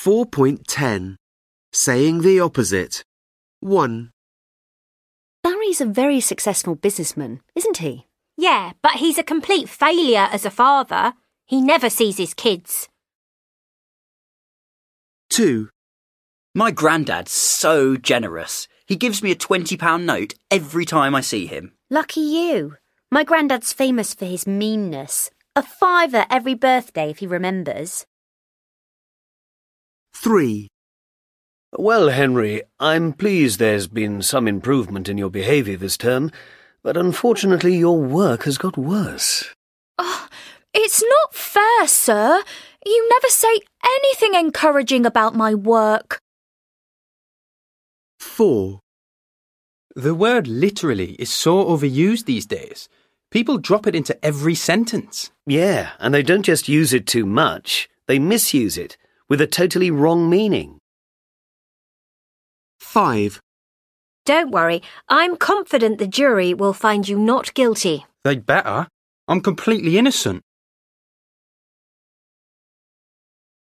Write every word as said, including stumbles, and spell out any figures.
four point ten. Saying the opposite. one. Barry's a very successful businessman, isn't he? Yeah, but he's a complete failure as a father. He never sees his kids. two. My granddad's so generous. He gives me a twenty pound note every time I see him. Lucky you. My granddad's famous for his meanness. A fiver every birthday if he remembers. three. Well, Henry, I'm pleased there's been some improvement in your behaviour this term, but unfortunately your work has got worse. Oh, it's not fair, sir. You never say anything encouraging about my work. four. The word literally is so overused these days. People drop it into every sentence. Yeah, and they don't just use it too much, they misuse it, with a totally wrong meaning. five. Don't worry, I'm confident the jury will find you not guilty. They'd better. I'm completely innocent.